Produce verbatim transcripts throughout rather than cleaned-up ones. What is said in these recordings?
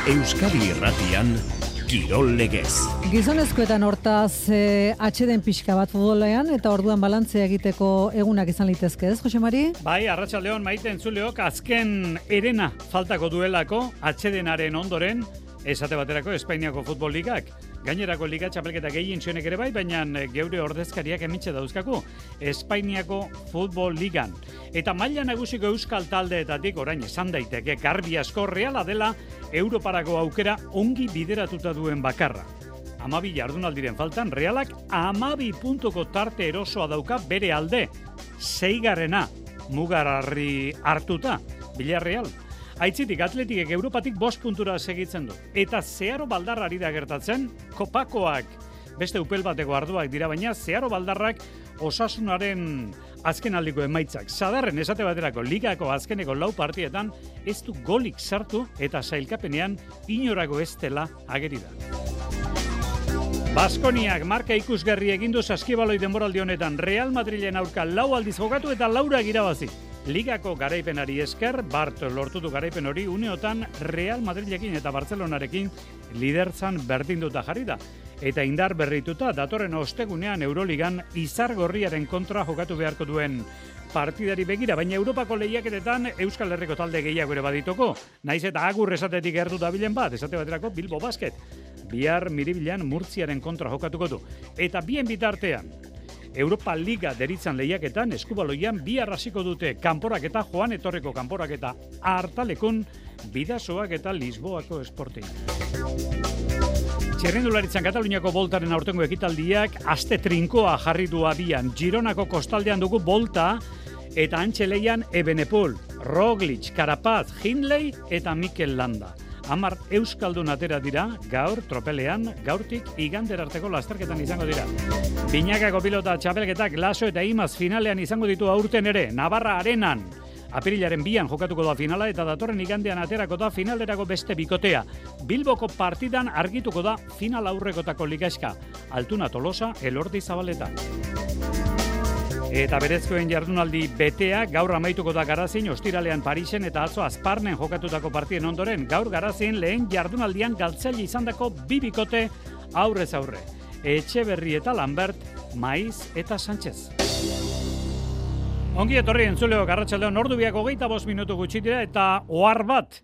Euskadi Irratian Kirol Legez. Gizonezkoetan hortaz eh, atxeden pixka bat futbolean eta orduan balantzea egiteko egunak izan litezke, ez, Jose Mari? Bai, arratsaldeon Maite entzuleok, azken erena faltako duelako atxedenaren ondoren, esate baterako Espainiako Futbol Ligak. Gainerako liga txapelketa gehien zionek ere bai, baina geure ordezkariak emitxe dauzkaku Espainiako Futbol Ligan. Eta maila nagusiko euskal taldeetatik orain esan daiteke garbi asko Reala dela Europarako aukera ongi bideratuta duen bakarra. Amabi jardunaldiren faltan Realak amabi puntuko tarte erosoa dauka bere alde. Seigarrena mugararri hartuta Villarreal. Aitzitik atletikek Europatik bost puntura segitzen du. Eta Zeharo Baldarrari da gertatzen, kopakoak beste upel bateko arduak dira, baina Zeharo Baldarrak Osasunaren azken aldiko emaitzak. Sadarren esate baterako ligako azkeneko lau partietan ez du golik sartu eta sailkapenean inorako ez dela ageri da. Baskoniak marka ikusgarri egin du saskibaloi denboraldi honetan Real Madrilen aurka lau aldiz jokatu eta laura irabazi. Ligako garaipenari esker, Bart lortutu garaipen hori uneotan Real Madrilekin eta Barcelonarekin lidertzan berdinduta jarri da. Eta indar berrituta datorren ostegunean Euroligan Izargorriaren kontra jokatu beharko duen partidari begira, baina Europako lehiaketetan Euskal Herriko talde gehiago ere baditoko. Naiz eta agur esatetik gertu dabilen bat, esate baterako Bilbo Basket. Bihar Miribilan Murtziaren kontra jokatuko du. Eta bien bitartean, Europa Liga deritzan lehiaketan eskubaloian bi arrasiko dute kanporaketa Joan Etorreko kanporaketa Artalekun Bidasoak eta Lisboako Sporting. Txirrindularitzan Kataluniako boltaren aurtengo ekitaldiak aste trinkoa jarri du abian. Gironako kostaldean dugu bolta eta antxeleian Ebenepul, Roglic, Carapaz, Hindley eta Mikel Landa. Hamar euskaldun atera dira, gaur tropelean, gaurtik igander arteko lasterketan izango dira. Binakako pilota txapelketak Laso eta Imaz finalean izango ditu aurten ere, Navarra Arenan. Apirilaren bian jokatuko da finala eta datorren igandean aterako da finalerako beste bikotea. Bilboko partidan argituko da final aurrekotako ligaxka. Altuna Tolosa, Elordi Zabaleta. Eta berezkoen jardunaldi betea gaur amaituko da Garazin, ostiralean Parisen eta atzo Azparnen jokatutako partien ondoren. Gaur Garazin lehen jardunaldian galtzaile izandako bi bikote aurrez aurre. Etxeberri eta Lambert, Maiz eta Sánchez. Ongi etorri entzuleok arratsaldeon ordu biak hogeita bost minutu gutxi dira eta ohar bat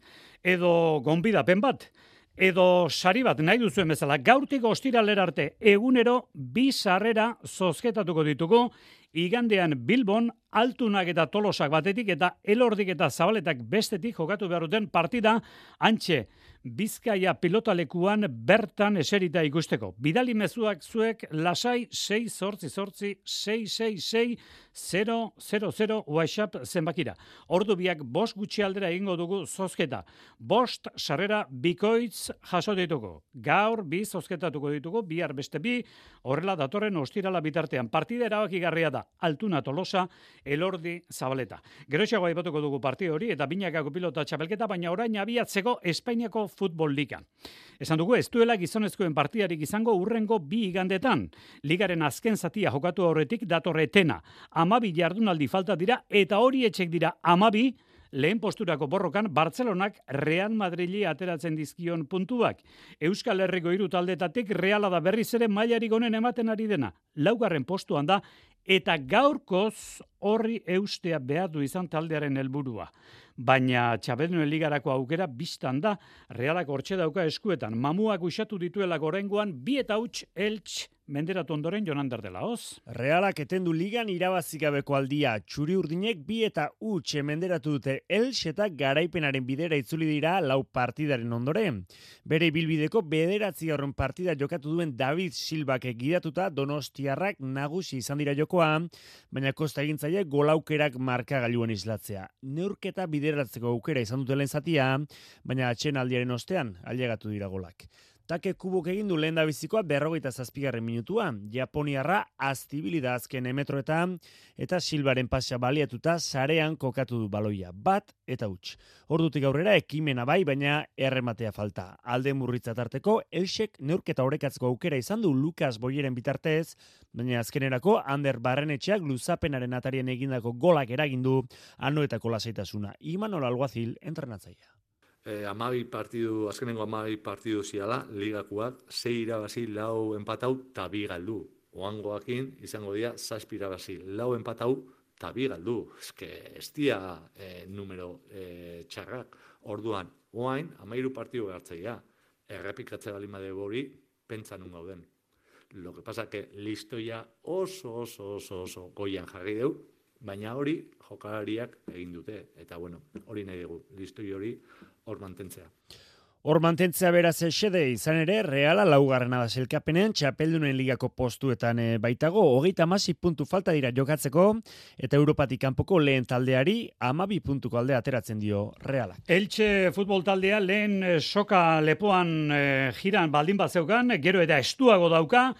edo gonbidapen bat edo sari bat nahi duzuen bezala gaurtik ostiralera arte egunero bi sarrera zozketatuko ditugu. Igandean Bilbon, Altunak eta Tolosak batetik eta Elordik eta Zabaletak bestetik jokatu behar duten partida antxe Bizkaia pilotalekuan bertan eserita ikusteko. Bidali mezuak zuek lasai sei zortzi zortzi sei sei sei zero zero zero WhatsApp zenbakira. Ordu biak bost gutxi aldera egingo dugu zozketa. Bost sarrera bikoitz jaso ditugu. Gaur bi zozketatuko ditugu, bihar beste bi, horrela datorren ostirala bitartean. Partida erabakigarria da, Altuna Tolosa, Elordi Zabaleta. Geroxeago aipatuko dugu partida hori eta Binakako pilota txapelketa, baina orain abiatzeko Espainiako Futbol Liga. Esan dugu ez duela gizonezkoen partidarik izango urrengo bi igandetan. Ligaren azken zatia jokatu horretik datorretena. Amabi jardunaldi falta dira eta hori etxek dira amabi lehen posturako borrokan Bartzelonak Real Madrili ateratzen dizkion puntuak. Euskal Herriko hiru taldetatik Reala da berriz ere mailarik onen ematen ari dena. Laugarren postuan da eta gaurkoz horri eustea behar du izan taldearen helburua. Baina Txapeldunaren ligarako aukera bistan da, Realak hortxe dauka eskuetan. Mamuak uxatu dituelako oraingoan bi eta huts Eltx menderatu ondoren Jonander de la Hoz. Realak etendu ligan irabazikabeko aldia. Txuri urdinek bi eta huts menderatu dute Eltx eta garaipenaren bidera itzuli dira lau partidaren ondoren. Bere ibilbideko bederatzi horren partida jokatu duen David Silbak gidatuta Donostiarrak nagusi izan dira jokoan, baina kosta egintzaile golaukerak markagailuan islatzea. Neurketa bideratzeko aukera izan dute lehen zatia, baina atxenaldiaren ostean ailegatu dira golak. Take Kubok egin du lehen da bizikoa berrogeita zazpigarren minutuan. Japoniarra aztibili da azken emetroetan eta Silbaren pasea baliatuta sarean kokatu du baloia. Bat eta huts. Ordutik aurrera ekimena bai, baina errematea falta. Alde murritza tarteko, Elxek neurketa orekatzeko aukera izan du Lukas Boyeren bitartez, baina azkenerako Ander Barrenetxeak luzapenaren atarien egindako golak eragindu anoetako lasaitasuna. Imanol Alguazil entrenatzailea. eh, amabi partidu, azkenengo amabi partidu ziala, ligakuak, sei irabazi, lau empatau, eta bi galdu. Oangoakin, izango dira, zazpi irabazi, lau empatau, eta bi galdu. Ez que, ez dira eh, numero eh, txarrak. Orduan, oain, amairu partidu behartzaia. Errepikatze bali made hori, pentsa nun gauden. Lo que pasa que listoia oso, oso, oso, oso goian jarri deu, baina hori jokalariak egin dute. Eta bueno, hori nahi dugu, listoi hori hor mantentzea. Hor mantentzea beraz esede izan ere, Reala laugarrena da sailkapenean, txapeldunen ligako postuetan baitago, hogeita hamasei puntu falta dira jokatzeko, eta Europatik kanpoko lehen taldeari hamabi puntuko alde ateratzen dio Realak. Elche futbol taldea lehen soka lepoan e, jiran baldin bat zeukan, gero eta estuago dauka,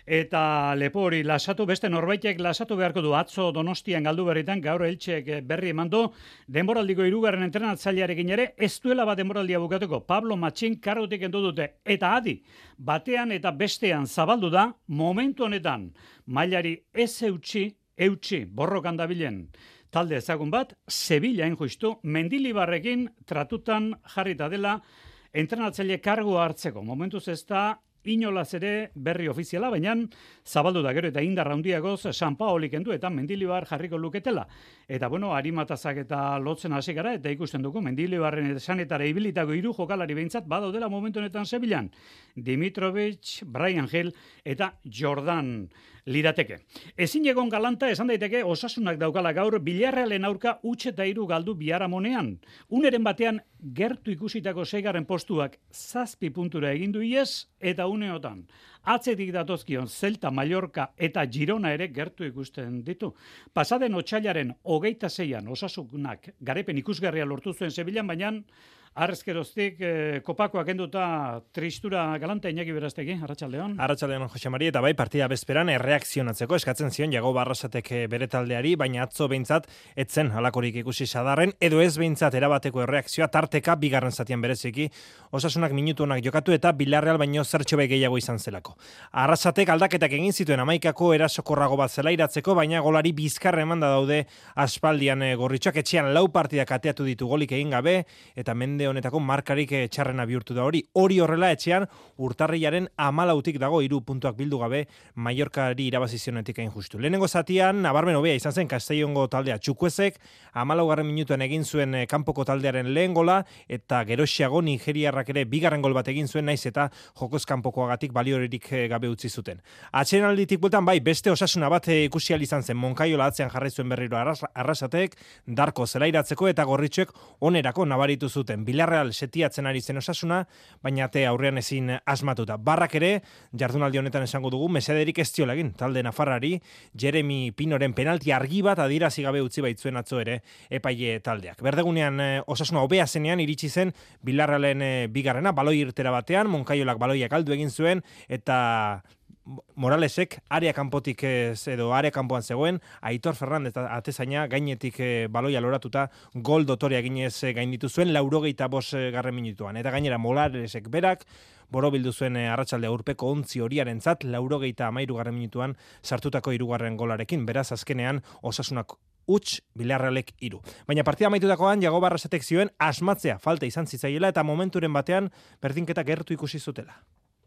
eta lepo hori lasatu, beste norbaitek lasatu beharko du. Atzo Donostian galdu berritan, gaur Eltxek berri emandu, denboraldiko hirugarren entrenatzailearekin ere, ez duela bat denboraldia bukatuko. Pablo Matxin karrotik endu dute, eta adi, batean eta bestean zabaldu da, momentu honetan, mailari ez eutxi, eutxi, borrokan dabilen. Talde ezagun bat, Sevilla injustu, Mendilibarrekin tratutan jarrita dela, entrenatzaile kargu hartzeko. Momentuz ez da, inolaz ere berri ofiziala, baina zabaldu da gero eta indarra handiagoz San Paoli kendu eta Mendilibar jarriko luketela. Eta bueno, Arimatazak eta lotzen hasi gara eta ikusten dugu Mendilibarren esanetara ibilitako hiru jokalari behintzat badaudela momentu honetan Sevillan. Dimitrovic, Brian Hill eta Jordan lirateke. Ezin egon galanta esan daiteke Osasunak daukala gaur Villarrealen aurka huts eta hiru galdu Biharamonean. Uneren batean gertu ikusitako seigarren postuak zazpi puntura egindu iez eta uneotan. Atzetik datozkion Celta, Mallorca eta Girona ere gertu ikusten ditu. Pasaden otsailaren hogeita zeian Osasunak garepen ikusgarria lortu zuen Sevillan, baina arrezkeroztik eh, kopakoak enduta tristura galanta Iñaki Berastegi, Arratsaldeon. Arratsaldeon, Jose Mari, eta bai partida bezperan erreakzionatzeko eskatzen zion Jago Barrasatek bere taldeari, baina atzo behintzat etzen halakorik ikusi sadarren, edo ez behintzat erabateko erreakzioa tarteka bigarren zatian bereziki, Osasunak minutu honak jokatu eta Villarreal baino zertxo bai gehiago izan zelako. Arrasatek aldaketak egin zituen hamaikako erasokorrago bat zelairatzeko, baina golari bizkarra emanda daude aspaldian gorritxoak, etxean lau partidak ateatu ditu golik egin gabe, eta mende honetako markarik txarrena bihurtu da hori. Hori horrela etxean urtarrilaren hamalautik dago hiru puntuak bildu gabe Mallorcari irabazizionetik hain justu. Lehenengo zatian nabarmen hobea izan zen Castellongo taldea Txukuezek, hamalaugarren minutuan egin zuen kanpoko taldearen lehen gola, eta geroxiago Nigeriarrak ere bigarren gol bat egin zuen, naiz eta jokoz kanpokoagatik baliorerik gabe utzi zuten. Atsedenalditik bueltan bai beste Osasuna bat ikusi ahal izan zen, Monkaiola atzean jarri zuen berriro Arrasatek, Darko zelairatzeko eta gorritxoek onerako nabaritu zuten. Villarreal setiatzen ari zen Osasuna, baina ate aurrean ezin asmatuta. Barrak ere, jardunaldi honetan esango dugu, mesederik ez diola egin talde nafarrari, Jeremy Pinoren penalti argi bat adierazi gabe utzi baitzuen atzo ere epaile taldeak. Berdegunean Osasuna hobea zenean iritsi zen Villarrealen bigarrena, baloi irtera batean, Monkaiolak baloiak aldu egin zuen, eta Moralesek area kanpotik edo area kanpoan zegoen, Aitor Fernandez atezaina gainetik baloia loratuta gol dotorea ginez gainditu zuen laurogeita bost garren minutuan. Eta gainera Moralesek berak borobildu zuen arratsaldea urpeko ontzi horiarentzat laurogeita hamairu garren minutuan sartutako hirugarren golarekin. Beraz azkenean Osasunak huts, Villarrealek hiru. Baina partida amaitutakoan Jago Barrasatek zioen asmatzea falta izan zitzaiela eta momenturen batean berdinketa gertu ikusi zutela.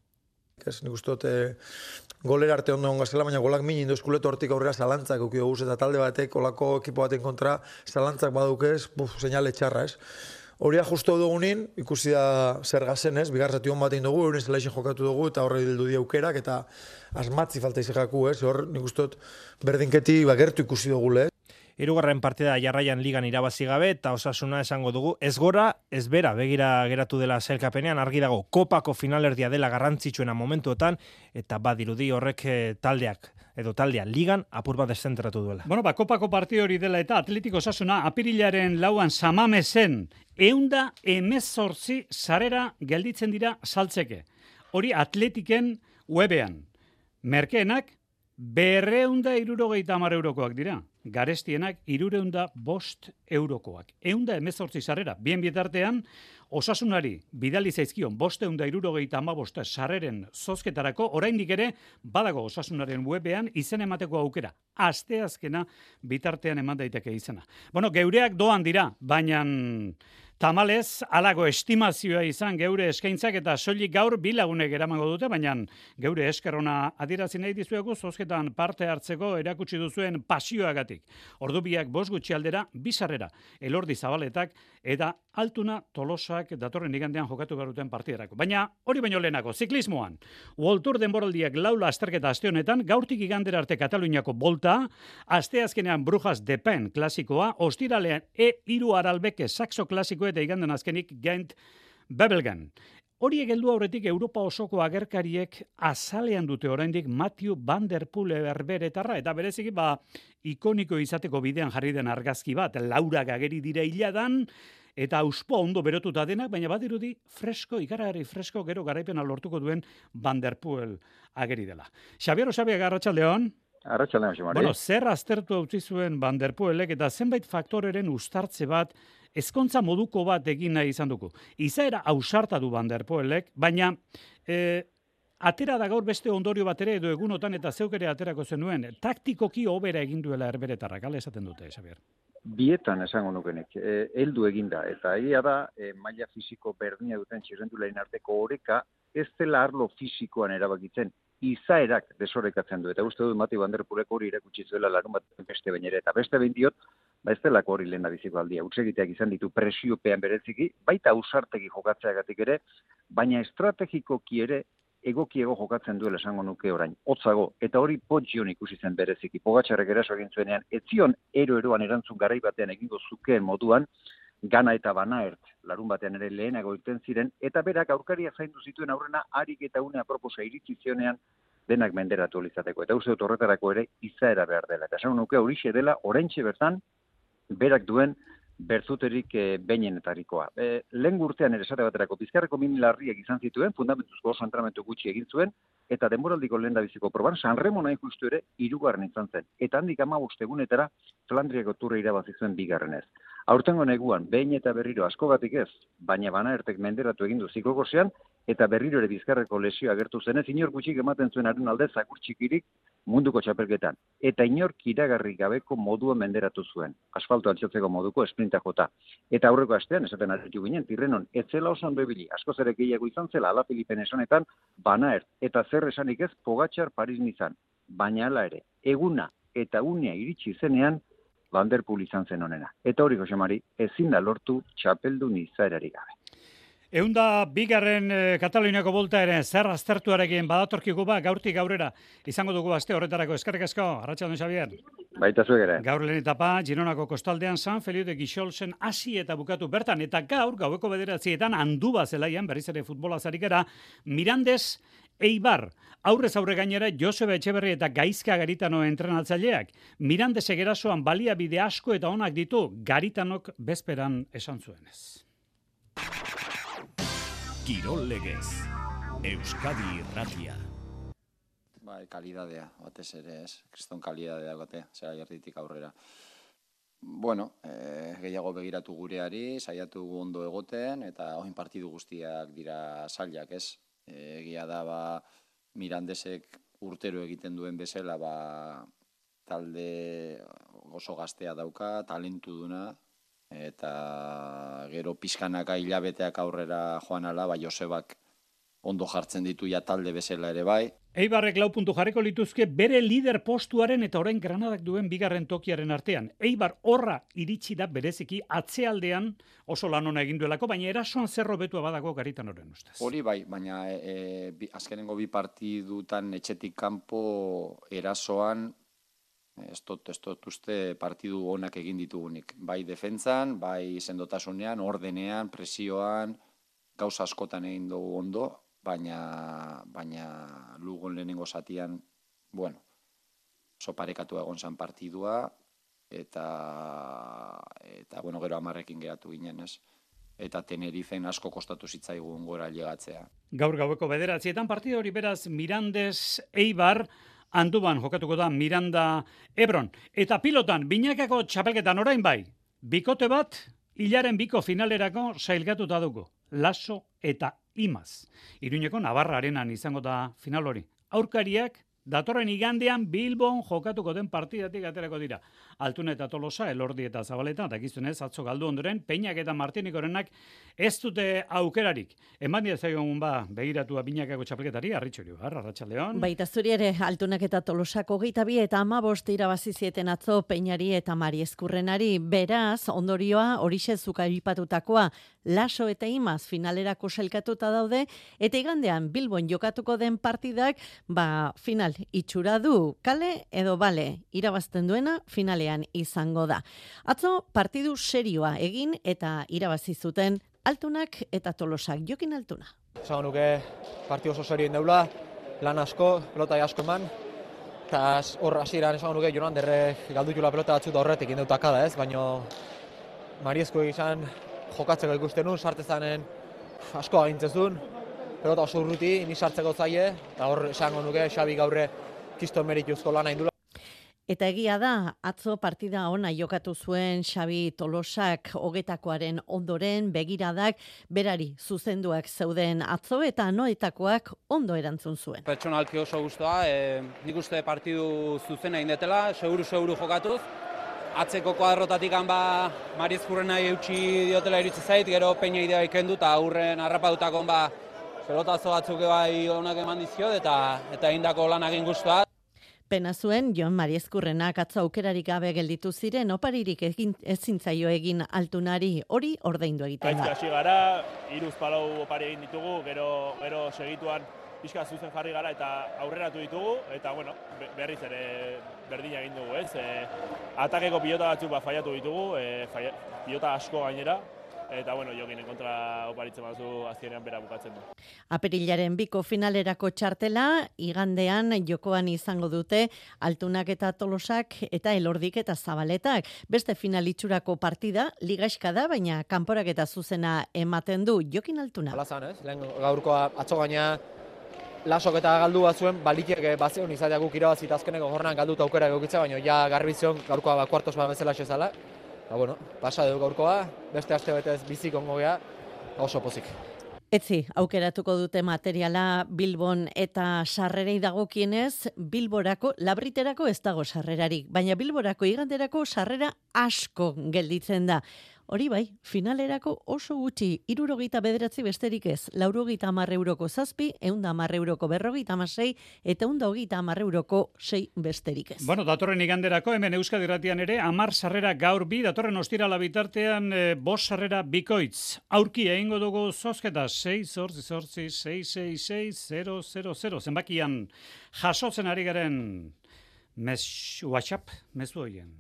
Ez, nik uste dut golera arte ondo ongazela, baina golak min indoskuleto hortik aurrera zalantzak eukio guz, eta talde batek, olako ekipo baten kontra, zalantzak badukez, buf, seinale txarra, ez. Horia justu dugunin, ikusi da zer gazen, ez, bigar zati hon batein dugu, eurin zelaixen jokatu dugu, eta horre dildu di aukerak, eta asmatzi falta izekaku, ez, hor, nik uste dut berdinketi bagertu ikusi dugu, ez. Hirugarren partida jarraian ligan irabazi gabe eta Osasuna esango dugu ez gora, ez bera begira geratu dela sailkapenean, argi dago kopako finalerdia dela garrantzitsuena momentuetan eta badirudi horrek taldeak edo taldea ligan apur bat deszentratu duela. Bueno, ba, kopako partio hori dela eta Atletiko Osasuna apirilaren lauan Samamesen eunda emezortzi sarera gelditzen dira saltzeke. Hori Atletiken webean. Merkeenak berreunda irurogeita hamar eurokoak dira. Garestienak irureunda bost eurokoak. Eunda emezortzi sarrera. Bien bitartean, Osasunari bidali zaizkion bosteunda irurogeita hamabost sarreren zozketarako, oraindik ere badago Osasunaren webean izen emateko aukera. Asteazkena bitartean eman daiteke izena. Bueno, geureak doan dira, baina Tamalez, alago estimazioa izan geure eskaintzak eta soilik gaur bilagunek eramango dute, baina geure eskerrona adierazi nahi dizuegu zozketan parte hartzeko erakutsi duzuen pasioagatik. Ordubiak bost gutxi aldera, bizarrera, Elordi Zabaletak eta Altuna Tolosak datorren igandean jokatu beruten partiderako. Baina hori baino lehenako, ziklismoan. World Tour denboraldiak laula azterketa aste honetan, gaurtik igandera arte Kataluniako bolta, asteazkenean Brujas de Pen klasikoa, ostiralean E hiru Aralbeke Saxo klasikoa eta iganden azkenik Gent Bebelgan. Horiek heldu aurretik Europa osoko agerkariek azalean dute oraindik Matthew Van Der Poel berberetarra eta bereziki ba ikoniko izateko bidean jarri den argazki bat, Laura ageri dira iladan eta auspo ondo berotuta denak, baina badirudi fresko, ikaragarri fresko gero garaipena lortuko duen Van Der Poel ageri dela. Xabier Osabiaga, arratsaldeon. Arratsaldeon, Xamari. Bueno, zer aztertu utzi zuen Van Der Poelek eta zenbait faktoreren uztartze bat, ezkontza moduko bat egin nahi izan dugu. Izaera ausarta du Van Der Poelek, baina e, atera da gaur beste ondorio bat ere edo egunotan eta zeuk ere aterako zenuen, taktikoki hobera egin duela herberetarrak, ala esaten dute, Xabier. Bietan esango nukenek, e, heldu eginda, eta egia da, e, maila fisiko berdina duten txirrendularin arteko oreka, ez dela arlo fisikoan erabakitzen, izaerak desorekatzen du, eta uste dut Matthew Van Der Poelek hori irakutsi zuela larun bat beste behin ere, eta beste behin diot, ba ez delako hori lehen da biziko aldia, utsegiteak izan ditu presiopean bereziki, baita ausartegi jokatzeagatik ere, baina estrategikoki ere egokiego jokatzen duela esango nuke orain, hotzago, eta hori Poggioon ikusi zen bereziki, Pogačarrek eraso egin zuenean, etzion ero-eroan erantzun garai batean egingo zukeen moduan, Gana eta Banaert, larun batean ere lehenago irten ziren, eta berak aurkaria zaindu zituen aurrena harik eta une aproposa iritsi zionean denak menderatu izateko. Eta uste dut horretarako ere izaera behar dela. Eta esan nuke horixe dela, oraintxe bertan, berak duen berzuterik e, behinenetarikoa. E, lehen urtean ere esate baterako bizkarreko min larriak izan zituen, fundamentuzko oso entramentu gutxi egin zuen, eta denboraldiko lehen da biziko proban, Sanremo nahi justu ere hirugarren izan zen. Eta handik hamabost egunetara Flandriako turra irabazi zuen bigarrenez. Aurtengo neguan, behin eta berriro askogatik ez, baina Banaertek menderatu egin du ziklokorsean, eta berriro ere bizkarreko lesio agertu zenez, inor gutxik ematen zuen haren alde zakur txikirik munduko txapelketan. Eta inor kiragarri gabeko modua menderatu zuen, asfalto altxotzeko moduko esprinta jota. Eta aurreko astean, esaten aritu ginen, Tirrenon, etzela osan bebili, askoz ere gehiago izan zela, ala Filipen esanetan, Banaert, eta zer esanik ez, Pogačar Paris-Nizan, baina ala ere, eguna eta unea iritsi zenean, Van Der Poel izan zen honena. Eta hori, Jose Mari, ezin da lortu txapeldun izaerari gabe. Eunda bigarren e, Kataluniako bolta ere zer aztertuarekin badatorkigu ba, gaurtik gaurera izango dugu aste horretarako. Eskerrik asko, arratsaldeon Xabier. Baita zuek ere. Gaur lehen etapa, Gironako kostaldean San Feliu de Guixolsen hasi eta bukatu bertan, eta gaur, gaueko bederatzietan, Anduba zelaian, berriz ere futbola zarikera, Mirandes Eibar, aurrez aurre gainera Joseba Etxeberri eta Gaizka Garitano entrenatzaileak. Mirandes egerasoan baliabide asko eta onak ditu, Garitanok bezperan esan zuenez. Kirol Legez, Euskadi Irratia. Bai, kalidadea, batez ere ez, kriston kalidadea gote, zera jarritik aurrera. Bueno, eh, gehiago begiratu gureari, saiatu ondo egoten, eta oin partidu guztiak dira zailak ez. Egia da, ba, Mirandesek urtero egiten duen bezala, ba, talde oso gaztea dauka, talentu duna, eta gero pixkanaka hilabeteak aurrera joan ala, ba, Josebak ondo jartzen ditu ja talde bezala ere bai. Eibarrek lau puntu jarriko lituzke bere lider postuaren eta orain Granadak duen bigarren tokiaren artean. Eibar horra iritsi da bereziki atzealdean oso lan ona egin duelako, baina erasoan zerro betua badago Garitanoren ustez. Hori bai, baina e, e, bi, azkenengo bi partidutan etxetik kanpo erasoan ez dut, ez dut uste partidu onak egin ditugunik. Bai defentsan, bai sendotasunean, ordenean, presioan, gauza askotan egin dugu ondo, baina, baina Lugon lehenengo zatian, bueno, oso parekatu egon zan partidua, eta, eta bueno, gero amarrekin geratu ginen, ez? Eta Tenerifen asko kostatu zitzaigun gora llegatzea. Gaur gaueko bederatzietan partida hori beraz Mirandes Eibar, Anduban jokatuko da Miranda Ebron. Eta pilotan, binakako txapelketan orain bai, bikote bat, hilaren biko finalerako sailkatuta dugu. Laso eta Imaz. Iruñeko Navarra arenan izango da final hori. Aurkariak datorren igandean Bilbon jokatuko den partidatik aterako dira. Altuna eta Tolosa, Elordi eta Zabaleta, dakizunez, atzo galdu ondoren, Peinak eta Martinikorenak ez dute aukerarik. Eman diazagun ba, begiratua binakako txapelketari, Arritxuri, Arratsaldeon. Baita zuri ere, Altunak eta Tolosako hogeita bi eta hamabost irabazi zieten atzo Peinari eta Mari Eskurrenari. Beraz, ondorioa horixe zuka aipatutakoa, Laso eta Imaz finalerako sailkatuta daude, eta igandean Bilbon jokatuko den partidak, ba, final itxura du, kale edo bale, irabazten duena finalean izango da. Atzo partidu serioa egin eta irabazi zuten Altunak eta Tolosak. Jokin Altuna. Esan nuke partidu oso serioen daula, lan asko, pelota asko eman, eta hor hasieran esan nuke Jonan derre galdutula pelota batzuk da horretik indeutak da ez, baina Mariezko izan jokatzeko ikusten nun, sartezanen asko agintzezun, pelota oso urruti, ni sartzeko zaie, eta hor esango nuke Xabi gaurre kiston merituzko lana indula. Eta egia da, atzo partida ona jokatu zuen Xabi Tolosak hogetakoaren ondoren begiradak berari zuzenduak zeuden atzo eta noetakoak ondo erantzun zuen. Pertsonalki oso gustoa, e, nik uste partidu zuzena indetela, seguru-seguru jokatuz. Atzeko kuadrotatik ba Mariezkurrena eutxi diotela iritsi zait, gero Peina idea ikendu eta aurren harrapadutakon ba pelotazo batzuk bai onak eman dizkiot eta eta egindako lanagin gustoa. Pena zuen, Jon Mariezkurrenak atzo aukerarik gabe gelditu ziren, oparirik egin ezin zaio egin Altunari, hori ordaindu egiten da. Gaizki hasi gara, hiruz palau opari egin ditugu, gero gero segituan pixka zuzen jarri gara eta aurreratu ditugu, eta bueno, berriz ere berdina egin dugu, ez? E, atakeko pilota batzuk ba, faiatu ditugu, e, faia, pilota asko gainera, eta bueno, Jokinen kontra oparitzen bazu azkenean bera bukatzen du. Apirilaren biko finalerako txartela, igandean jokoan izango dute Altunak eta Tolosak eta Elordik eta Zabaletak. Beste finalitxurako partida, ligaxka da, baina kanporak eta zuzena ematen du. Jokin Altuna. Hala zan, ez? Lehen gaurkoa atzo gaina Lasok eta galdu batzuen, balikiek bazeon izateak guk irabazita azkeneko jornan galduta aukera egokitza, baina ja garbizion gaurkoa ba, kuartos bat bezala xezala. Ba, bueno, pasa dugu gaurkoa, beste aste betez bizik ongo gea, oso pozik. Etzi, aukeratuko dute materiala Bilbon eta sarrerei dagokienez, Bilborako, Labriterako ez dago sarrerarik, baina Bilborako iganderako sarrera asko gelditzen da. Hori bai, finalerako oso gutxi, hirurogeita bederatzi besterik ez, laurogeita hamar euroko zazpi, eunda hamar euroko berrogeita hamasei, eta eunda hogeita hamar euroko sei besterik ez. Bueno, datorren iganderako, hemen Euskadi Irratian ere, hamar sarrera gaur bi, datorren ostirala bitartean, e, bost sarrera bikoitz. Aurki egingo dugu zozketa, sei, zortzi, zortzi, sei, sei, sei, zero, zero, zero, zenbakian jasotzen ari garen mes, WhatsApp, mezu horien.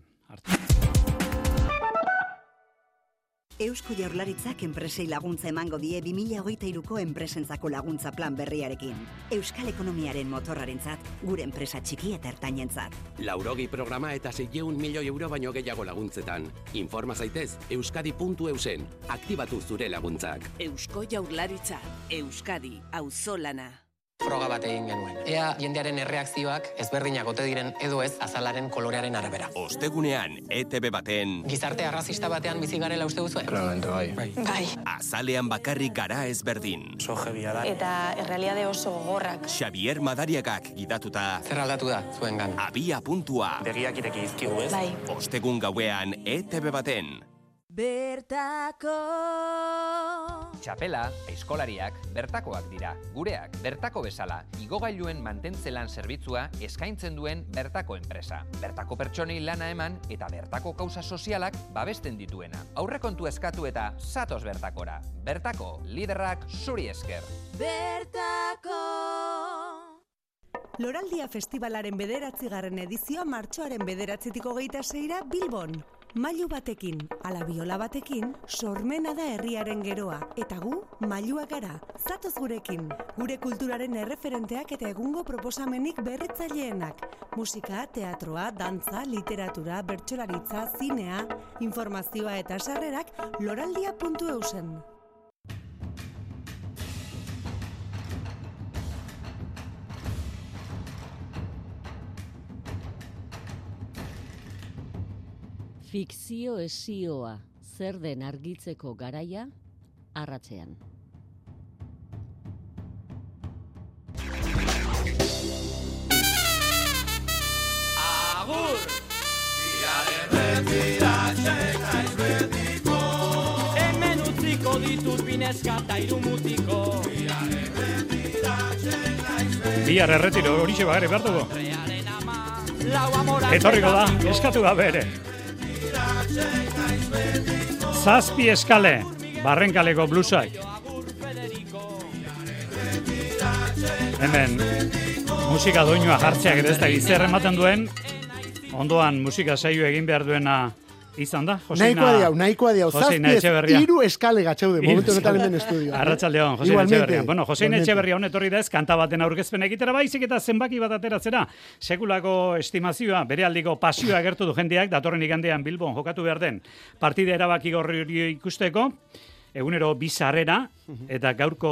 Eusko Jaurlaritzak enpresei laguntza emango die bi mila hogeita hiruko enpresentzako laguntza plan berriarekin. Euskal ekonomiaren motorrarentzat, gure enpresa txiki eta ertainentzat. Laurogi programa eta seiehun milioi euro baino gehiago laguntzetan. Informa zaitez euskadi puntu eusen. Aktibatu zure laguntzak. Eusko Jaurlaritza, Euskadi, auzolana. Froga bat egin genuen. Ea jendearen erreakzioak ezberdinak ote diren edo ez azalaren kolorearen arabera. Ostegunean, E T B baten... Gizarte arrazista batean bizi garela uste duzu? Realmente bai. Bai. bai. Azalean bakarrik gara ezberdin. Oso jebia da. Eta errealiade oso gogorrak. Xabier Madariagak gidatuta. Zer aldatu da, zuengan? Abia puntua. Begiak ireki izkigu, ez? Bai. Ostegun gauean, E T B baten. Bertako... Txapela, eskolariak, bertakoak dira. Gureak, bertako bezala, igogailuen mantentzelan zerbitzua eskaintzen duen bertako enpresa. Bertako pertsonei lana eman eta bertako kausa sozialak babesten dituena. Aurrekontu eskatu eta zatoz bertakora. Bertako, liderrak zuri esker. Bertako... Loraldia Festivalaren bederatzigarren edizioa martxoaren bederatzitik hogeita seira Bilbon. Mailu batekin, ala biola batekin, sormena da herriaren geroa. Eta gu, mailua gara, zatoz gurekin. Gure kulturaren erreferenteak eta egungo proposamenik berritzaileenak. Musika, teatroa, dantza, literatura, bertsolaritza, zinea, informazioa eta sarrerak loraldia puntu eusen. Fikzio esioa zer den argitzeko garaia arratsean. Agur! Hemen utziko ditut bineska eta hiru mutiko. Bihar erretiro horixe bagare behar dugu. Etorriko da, eskatu gabe ere. Zazpi eskale, barrenkaleko blusak. Hemen, musika doinua jartzeak ere ez da zer ematen duen, ondoan musika saio egin behar duena izan da. Nahikoa diau, nahikoa diau. Zazpi hiru eskale gatxeude, momentu honetan hemen estudioa. Arratsaldeon, Josein Etxeberria. Bueno, Josein Etxeberria hon etorri da ez kanta baten aurkezpen egitera baizik eta zenbaki bat ateratzera. Sekulako estimazioa, bere aldiko pasioa agertu du jendeak, datorren igandean Bilbon jokatu behar den partida erabaki gorri ikusteko, egunero bi sarrera, eta gaurko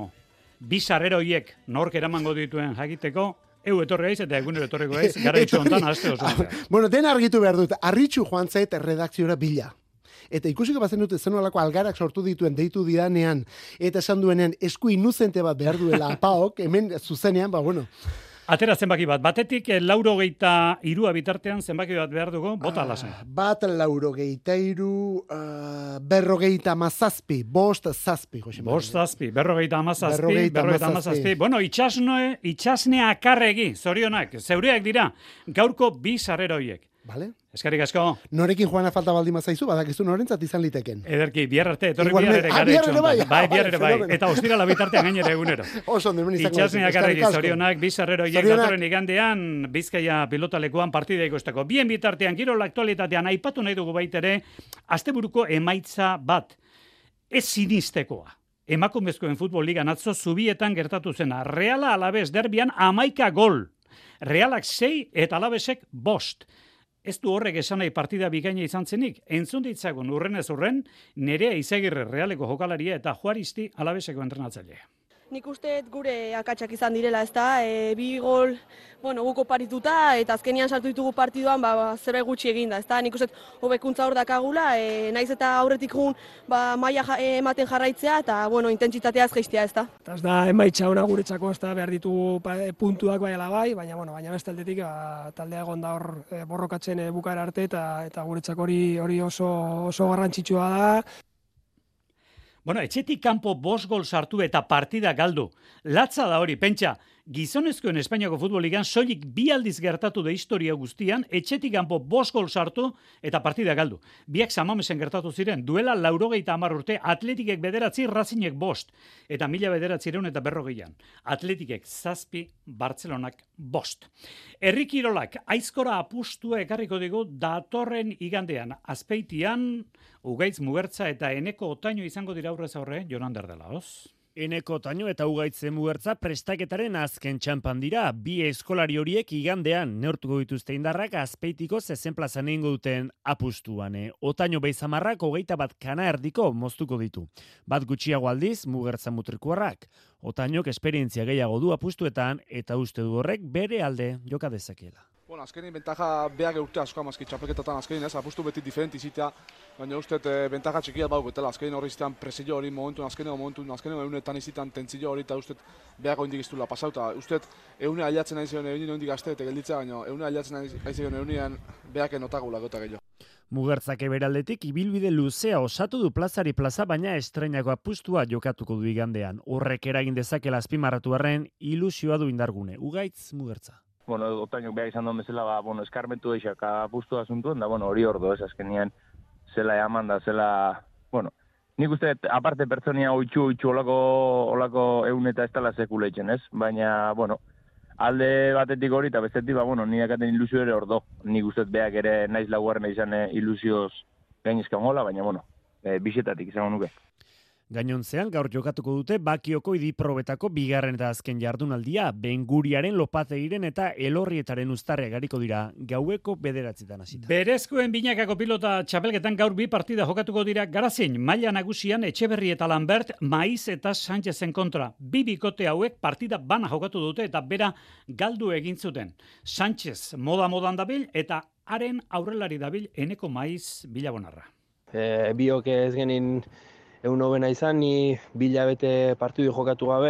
bi sarrera horiek nork eramango dituen jakiteko, eu etorri gaiz eta egunero etorriko gaiz, gara itxu ontan aste oso. Bueno, den argitu behar dut, arritxu joan zait redakziora bila. Eta ikusiko bazen dute zenolako algarak sortu dituen deitu didanean, eta esan duenean esku inuzente bat behar duela apaok, hemen zuzenean, ba bueno. Atera zenbaki bat, batetik lauro geita irua bitartean zenbaki bat behar dugu, bota alasen. Uh, bat lauro geita iru, uh, berro geita amazazpi, bost zazpi. Bost zazpi, berro geita amazazpi, berro geita amazazpi. Bueno, itxasne, itxasne akarregi, zorionak, zeureak dira, gaurko bi sarrera horiek. Vale. Eskerrik asko. Norekin joana falta baldin mazaizu, badakizu norentzat izan liteken. Ederki, bihar arte, etorri bihar ere gara itxuan. Bai, bai, bihar ere bai. Eta ostirala bitartean gainera egunero. Oso, ondo, izango. Itxasneak arregi, zorionak, bizarrero hiek datorren igandean, Bizkaia pilotalekuan partida ikusteko. Bien bitartean, giro aktualitatean, aipatu nahi dugu baitere, asteburuko emaitza bat. Ez sinistekoa. Emakumezkoen futbol ligan atzo zubietan gertatu zena. Reala Alabes derbian amaika gol. Realak sei eta Alabesek bost. Ez du horrek esan nahi partida bikaina izan zenik, entzun ditzagun urren ez urren, Nerea Izagirre Realeko jokalaria eta Juaristi Alabeseko entrenatzailea. Nik uste gure akatsak izan direla, ez da, e, bi gol, bueno, guko parituta, eta azkenian sartu ditugu partiduan, ba, zerbait gutxi eginda, ez da, nik uste hobekuntza hor dakagula, e, naiz eta aurretik gun, ba, maila ja, e, ematen jarraitzea, eta, bueno, intentsitatea ez geistea, ez da. Eta ez da, emaitza ona guretzako, ez da, behar ditugu puntuak bai ala bai, baina, bueno, baina beste aldetik, ba, taldea egon da hor e, borrokatzen e, bukaera arte, eta, eta guretzako hori, hori oso, oso garrantzitsua da. Bueno, etxetik kanpo bost gol sartu eta partida galdu. Latza da hori, pentsa, gizonezkoen Espainiako futbol ligan soilik bi aldiz gertatu da historia guztian, etxetik kanpo bost gol sartu eta partida galdu. Biak Samamesen gertatu ziren, duela laurogeita hamar urte, Atletikek bederatzi, Razinek bost, eta mila bederatzireun eta berrogeian. Atletikek zazpi, Bartzelonak bost. Herri kirolak aizkora apustua ekarriko digu datorren igandean, Azpeitian, Ugaitz Mugertza eta Eneko Otaino izango dira aurrez aurre, Jonan Derdelaoz. Eneko Otaino eta Ugaitz Mugertza prestaketaren azken txanpan dira, bi eskolari horiek igandean neurtuko dituzte indarrak Azpeitiko zezen plazan egingo duten apustuan. Otaino Beizamarrak hogeita bat kana erdiko moztuko ditu. Bat gutxiago aldiz Mugertza mutrikuarrak. Otainok esperientzia gehiago du apustuetan eta uste du horrek bere alde joka dezakeela. Bueno, azkenin bentaja behar urte asko amazki txapelketatan azkenin ez, apustu beti diferenti izitea, baina uste e, bentaja txikiat bauketela, azkenin horri iztean presillo hori momentu, azkenin momentu, azkenin egunetan izitan tentzillo hori eta uste behar indik iztula pasau, eta uste eune aliatzen nahi zion egunin egundik azte eta gelditzea, baina eune aliatzen nahi zion egunean behar enotagula gota gehiago. Mugertzak beraldetik ibilbide luzea osatu du plazari plaza, baina estreinako apustua jokatuko du igandean. Horrek eragin dezakela azpimarratu arren ilusioa du indargune. Ugaitz Mugertza. Bueno, Otainok behar izan duen bezala, ba, bueno, eskarmentu eixak apustu asuntuen, da, bueno, hori ordo, ez, azkenian, zela eman da, zela, bueno, nik uste, aparte pertsonia oitxu, oitxu, olako, olako egun eta ez tala sekuleitzen, ez, baina, bueno, alde batetik hori, eta bestetik, ba, bueno, nire akaten ilusio ere ordo, nik uste beak ere naiz laugarren izan ilusioz gainezkan gola, baina, bueno, e, bisetatik izango nuke. Gainontzean gaur jokatuko dute Bakioko idiprobetako bigarren eta azken jardunaldia, Benguriaren lopategiren eta Elorrietaren uztarre gariko dira gaueko bederatzitan hasita. Berezkoen binakako pilota txapelketan gaur bi partida jokatuko dira Garazein, maila nagusian Etxeberri eta Lambert, Maiz eta Sánchezen kontra. Bi bikote hauek partida bana jokatu dute eta bera galdu egin zuten. Sánchez moda-modan dabil eta haren aurrelari dabil Eneko Maiz Bilabonarra. E, biok ez genin egun hobena izan, ni bilabete partidu jokatu gabe,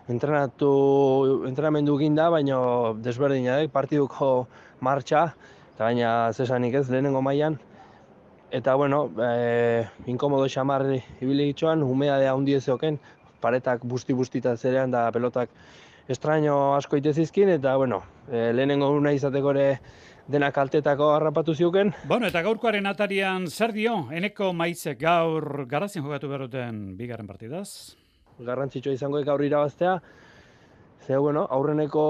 entrenatu, entrenamendu egin da, baina desberdina, eh? Partiduko martxa, eta baina zesanik ez, lehenengo mailan. Eta, bueno, e, inkomodo xamar ibili gitxoan, humedadea handi ez zeoken, paretak busti-bustita zerean da pelotak estraño asko itezizkin, eta, bueno, e, lehenengo una izateko ere dena kaltetako harrapatu ziuken. Bueno, eta gaurkoaren atarian zer dio, Eneko Maizek gaur Garazin jokatu berruten bigarren partidaz? Garrantzitsua izango gaur irabaztea, ze, bueno, aurreneko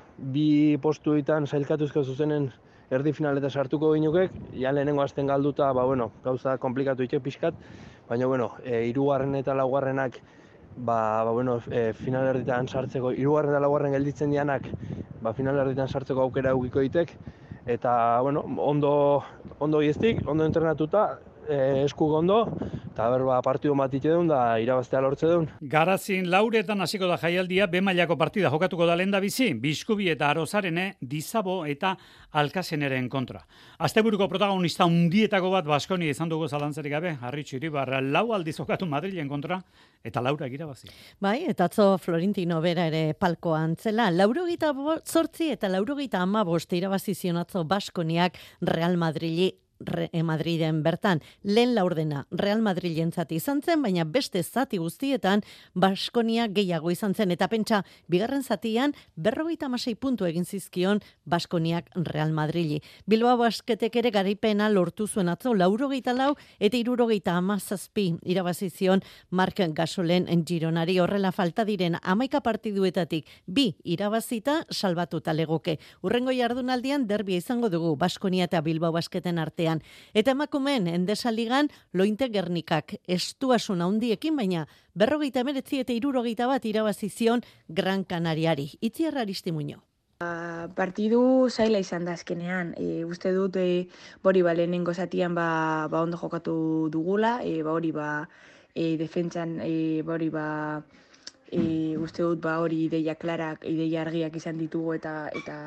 bi postuetan sailkatuzko zuzenen erdi finaleta sartuko ginukek, ja lehenengo azten galduta, ba, bueno, gauza komplikatu itxek pixkat, baina, bueno, e, hirugarren eta laugarrenak, ba, ba, bueno, e, final erditan sartzeko, hirugarren eta laugarren gelditzen dianak, ba, final erditan sartzeko aukera eukiko ditek, eta, bueno, ondo, ondo ieztik, ondo entrenatuta, e, esku ondo, eta ber, ba, partidu bat ite duen, da irabaztea lortze duen. Garazin lauretan hasiko da jaialdia, B mailako partida jokatuko da lenda bizi, Bizkubi eta Arozarene, Dizabo eta Alkazeneren kontra. Asteburuko protagonista hundietako bat Baskonia izan dugu zalantzarik gabe, Arritxu Iribar lau aldiz jokatu Madrilen kontra, eta laura irabazi. Bai, eta atzo Florentino bera ere palkoan zela, laurogeita zortzi eta laurogeita hamabost irabazi zion atzo Baskoniak Real Madrili Re, Madriden bertan. Lehen laurdena Real Madrilentzat izan zen, baina beste zati guztietan Baskonia gehiago izan zen, eta pentsa, bigarren zatian berrogeita hamasei puntu egin zizkion Baskoniak Real Madrili. Bilbao Basketek ere garaipena lortu zuen atzo, laurogeita lau eta hirurogeita hamazazpi irabazi zion Mark Gasolen Gironari. Horrela falta diren hamaika partiduetatik bi irabazita salbatuta legoke. Hurrengo jardunaldian derbia izango dugu Baskonia eta Bilbao Basketen artean. Eta emakumeen Endesa Ligan Lointe Gernikak estuasun handiekin, baina berrogeita hemeretzi eta hirurogeita bat irabazi zion Gran Canariari. Itziar Aristimuño. Uh, partidu zaila izan da azkenean. E, uste dut e, bori ba lehenengo zatian ba, ba ondo jokatu dugula, e, ba hori ba e, defentsan e, bori ba e, uste dut ba hori ideia klarak, ideia argiak izan ditugu eta eta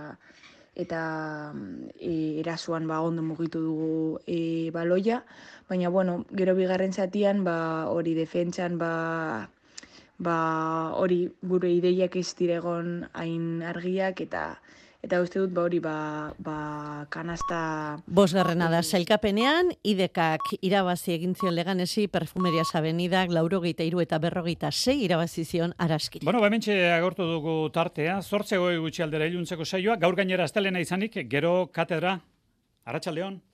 eta e, erasuan ba ondo mugitu dugu e, baloia, baina bueno, gero bigarren zatian ba hori defentsan ba ba hori gure ideiak ez diregon hain argiak eta eta uste dut ba hori ba ba kanasta bosgarrena da sailkapenean, Idekak irabazi egin zion Leganesi, Perfumerias Avenidak laurogeita hiru eta berrogeita sei irabazi zion Araskiri. Bueno, hementxe agortu dugu tartea, zortze goi gutxi aldera iluntzeko saioa, gaur gainera astelena izanik, gero katedra, Arratsaldeon.